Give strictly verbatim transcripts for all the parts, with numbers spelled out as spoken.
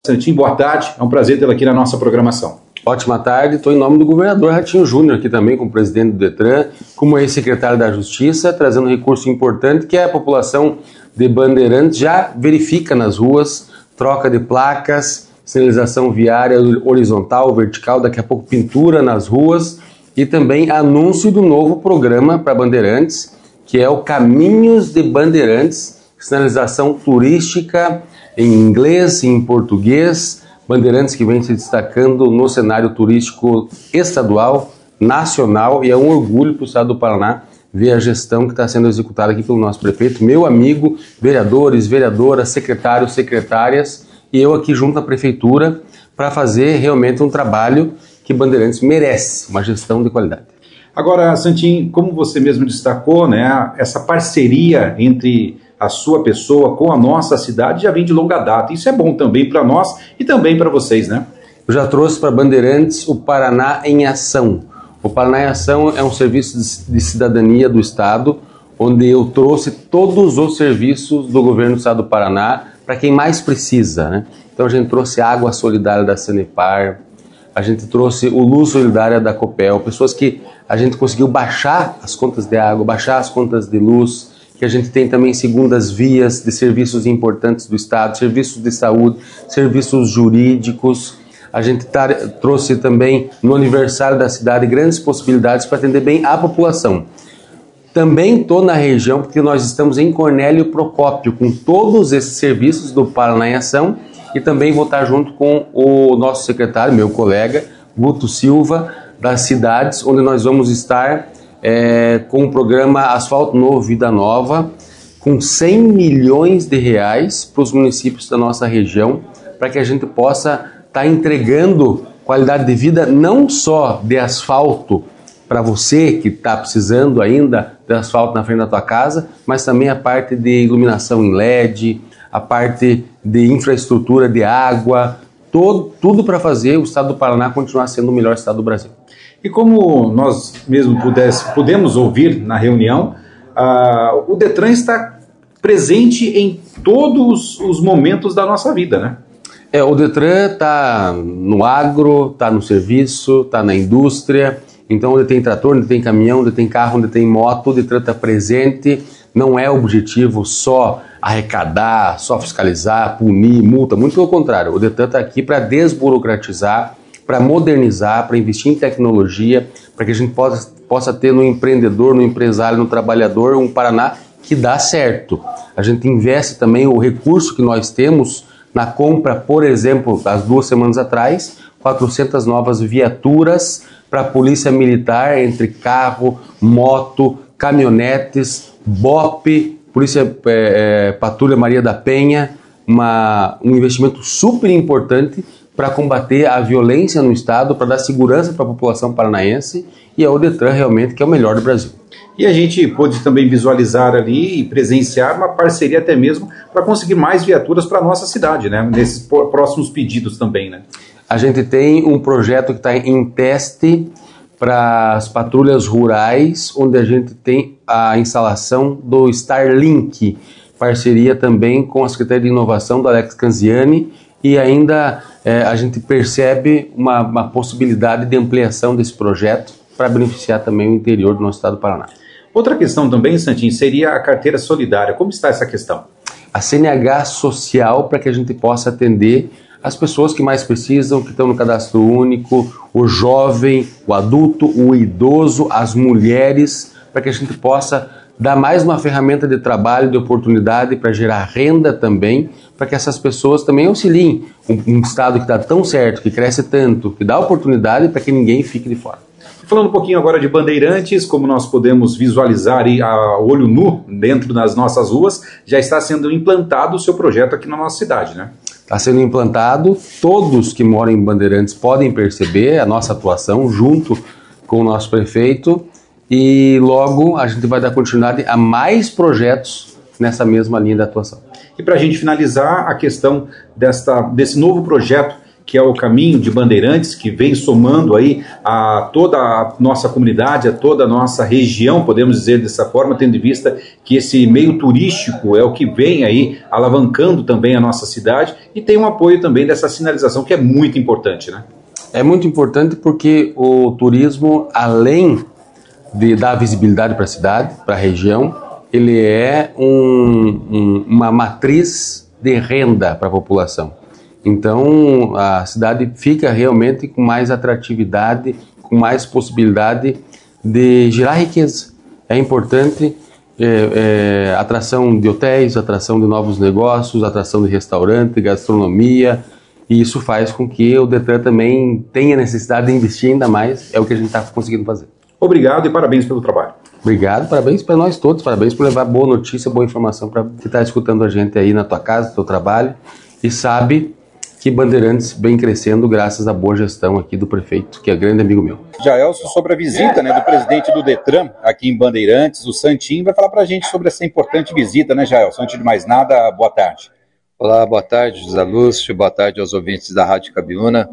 Santinho, boa tarde, é um prazer tê-lo aqui na nossa programação. Ótima tarde, estou em nome do governador Ratinho Júnior aqui também, como presidente do Detran, como ex-secretário da Justiça, trazendo um recurso importante que é a população de Bandeirantes já verifica nas ruas, troca de placas, sinalização viária horizontal, vertical, daqui a pouco pintura nas ruas e também anúncio do novo programa para Bandeirantes, que é o Caminhos de Bandeirantes, sinalização turística em inglês e em português, Bandeirantes que vem se destacando no cenário turístico estadual, nacional, e é um orgulho para o estado do Paraná ver a gestão que está sendo executada aqui pelo nosso prefeito, meu amigo, vereadores, vereadoras, secretários, secretárias, e eu aqui junto à prefeitura para fazer realmente um trabalho que Bandeirantes merece, uma gestão de qualidade. Agora, Santinho, como você mesmo destacou, né, essa parceria entre a sua pessoa com a nossa cidade já vem de longa data. Isso é bom também para nós e também para vocês, né? Eu já trouxe para Bandeirantes o Paraná em Ação. O Paraná em Ação é um serviço de cidadania do Estado, onde eu trouxe todos os serviços do governo do Estado do Paraná para quem mais precisa, né? Então a gente trouxe água solidária da Sanepar, a gente trouxe o Luz Solidária da Copel, pessoas que a gente conseguiu baixar as contas de água, baixar as contas de luz, que a gente tem também segundas vias de serviços importantes do Estado, serviços de saúde, serviços jurídicos. A gente tá, trouxe também no aniversário da cidade grandes possibilidades para atender bem a população. Também estou na região porque nós estamos em Cornélio Procópio com todos esses serviços do Paraná em Ação e também vou estar junto com o nosso secretário, meu colega, Guto Silva, das cidades, onde nós vamos estar É, com o programa Asfalto Novo Vida Nova, com cem milhões de reais para os municípios da nossa região, para que a gente possa estar tá entregando qualidade de vida não só de asfalto para você que está precisando ainda de asfalto na frente da tua casa, mas também a parte de iluminação em L E D, a parte de infraestrutura de água, todo, tudo para fazer o estado do Paraná continuar sendo o melhor estado do Brasil. E como nós mesmo pudesse, pudemos ouvir na reunião, uh, o Detran está presente em todos os momentos da nossa vida, né? É, o Detran está no agro, está no serviço, está na indústria, então onde tem trator, onde tem caminhão, onde tem carro, onde tem moto, o Detran está presente. Não é objetivo só arrecadar, só fiscalizar, punir, multa, muito pelo contrário, o Detran está aqui para desburocratizar, para modernizar, para investir em tecnologia, para que a gente possa, possa ter no empreendedor, no empresário, no trabalhador, um Paraná que dá certo. A gente investe também o recurso que nós temos na compra, por exemplo, das duas semanas atrás, quatrocentas novas viaturas para a Polícia Militar, entre carro, moto, caminhonetes, B O P, Polícia é, é, Patrulha Maria da Penha, uma, um investimento super importante para combater a violência no estado, para dar segurança para a população paranaense, e é o Detran realmente que é o melhor do Brasil. E a gente pôde também visualizar ali e presenciar uma parceria até mesmo para conseguir mais viaturas para a nossa cidade, né? Nesses próximos pedidos também, né? A gente tem um projeto que está em teste para as patrulhas rurais, onde a gente tem a instalação do Starlink, parceria também com a Secretaria de Inovação do Alex Canziani, e ainda é, a gente percebe uma, uma possibilidade de ampliação desse projeto para beneficiar também o interior do nosso estado do Paraná. Outra questão também, Santinho, seria a carteira solidária. Como está essa questão? A C N H social, para que a gente possa atender as pessoas que mais precisam, que estão no cadastro único, o jovem, o adulto, o idoso, as mulheres, para que a gente possa dar mais uma ferramenta de trabalho, de oportunidade para gerar renda também, para que essas pessoas também auxiliem um, um estado que dá tão certo, que cresce tanto, que dá oportunidade para que ninguém fique de fora. Falando um pouquinho agora de Bandeirantes, como nós podemos visualizar aí a olho nu dentro das nossas ruas, já está sendo implantado o seu projeto aqui na nossa cidade, né? Está sendo implantado, todos que moram em Bandeirantes podem perceber a nossa atuação junto com o nosso prefeito, e logo a gente vai dar continuidade a mais projetos nessa mesma linha de atuação. E para a gente finalizar, a questão desta, desse novo projeto que é o caminho de Bandeirantes, que vem somando aí a toda a nossa comunidade, a toda a nossa região, podemos dizer dessa forma, tendo em vista que esse meio turístico é o que vem aí alavancando também a nossa cidade e tem um apoio também dessa sinalização que é muito importante, né? É muito importante porque o turismo, além de dar visibilidade para a cidade, para a região, ele é um, um, uma matriz de renda para a população. Então, a cidade fica realmente com mais atratividade, com mais possibilidade de gerar riqueza. É importante é, é, atração de hotéis, atração de novos negócios, atração de restaurante, gastronomia, e isso faz com que o Detran também tenha necessidade de investir ainda mais, é o que a gente está conseguindo fazer. Obrigado e parabéns pelo trabalho. Obrigado, parabéns para nós todos, parabéns por levar boa notícia, boa informação para quem está escutando a gente aí na tua casa, no teu trabalho, e sabe que Bandeirantes vem crescendo graças à boa gestão aqui do prefeito, que é grande amigo meu. Jaelson, sobre a visita, né, do presidente do Detran aqui em Bandeirantes, o Santinho, vai falar para a gente sobre essa importante visita, né, Jaelson? Antes de mais nada, boa tarde. Olá, boa tarde, José Lúcio, boa tarde aos ouvintes da Rádio Cabiúna.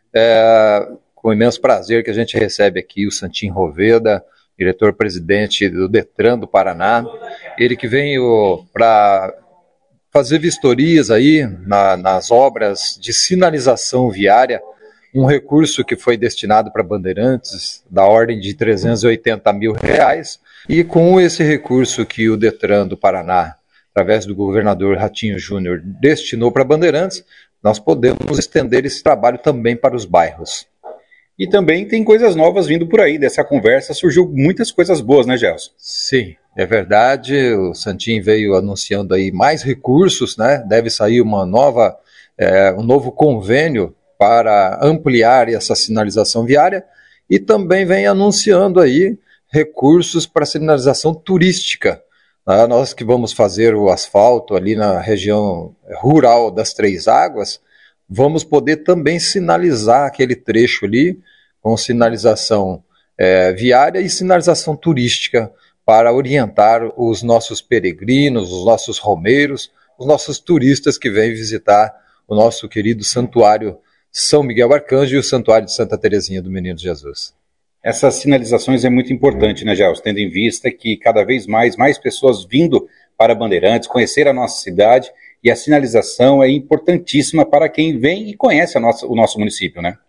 É com imenso prazer que a gente recebe aqui o Santinho Roveda, diretor-presidente do Detran do Paraná, ele que veio para fazer vistorias aí na, nas obras de sinalização viária, um recurso que foi destinado para Bandeirantes da ordem de trezentos e oitenta mil reais, e com esse recurso que o Detran do Paraná, através do governador Ratinho Júnior, destinou para Bandeirantes, nós podemos estender esse trabalho também para os bairros. E também tem coisas novas vindo por aí. Dessa conversa surgiu muitas coisas boas, né, Gelson? Sim, é verdade. O Santinho veio anunciando aí mais recursos, né? Deve sair uma nova, é, um novo convênio para ampliar essa sinalização viária e também vem anunciando aí recursos para sinalização turística. Ah, nós que vamos fazer o asfalto ali na região rural das Três Águas, vamos poder também sinalizar aquele trecho ali com sinalização é, viária e sinalização turística para orientar os nossos peregrinos, os nossos romeiros, os nossos turistas que vêm visitar o nosso querido santuário São Miguel Arcanjo e o santuário de Santa Terezinha do Menino Jesus. Essas sinalizações é muito importante, né, Gelson? Tendo em vista que cada vez mais, mais pessoas vindo para Bandeirantes, conhecer a nossa cidade, e a sinalização é importantíssima para quem vem e conhece a nossa, o nosso município, né?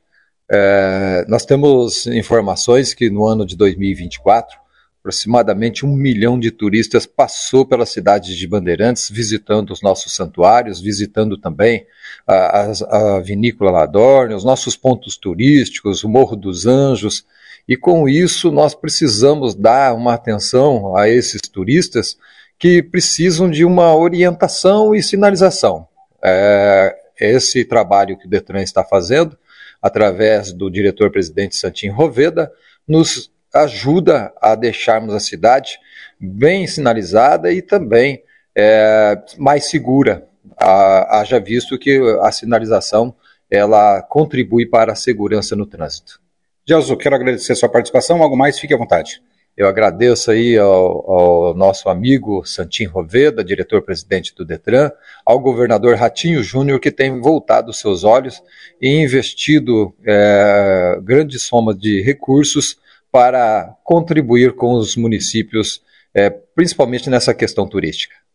É, nós temos informações que no ano de dois mil e vinte e quatro, aproximadamente um milhão de turistas passou pela cidade de Bandeirantes, visitando os nossos santuários, visitando também a, a, a Vinícola Ladorne, os nossos pontos turísticos, o Morro dos Anjos, e com isso nós precisamos dar uma atenção a esses turistas que precisam de uma orientação e sinalização. É, esse trabalho que o Detran está fazendo, através do diretor-presidente Santinho Roveda, nos ajuda a deixarmos a cidade bem sinalizada e também é, mais segura, a, haja visto que a sinalização ela contribui para a segurança no trânsito. Gelson, quero agradecer a sua participação, algo mais, fique à vontade. Eu agradeço aí ao, ao nosso amigo Santinho Roveda, diretor-presidente do Detran, ao governador Ratinho Júnior, que tem voltado seus olhos e investido é, grande soma de recursos para contribuir com os municípios, é, principalmente nessa questão turística.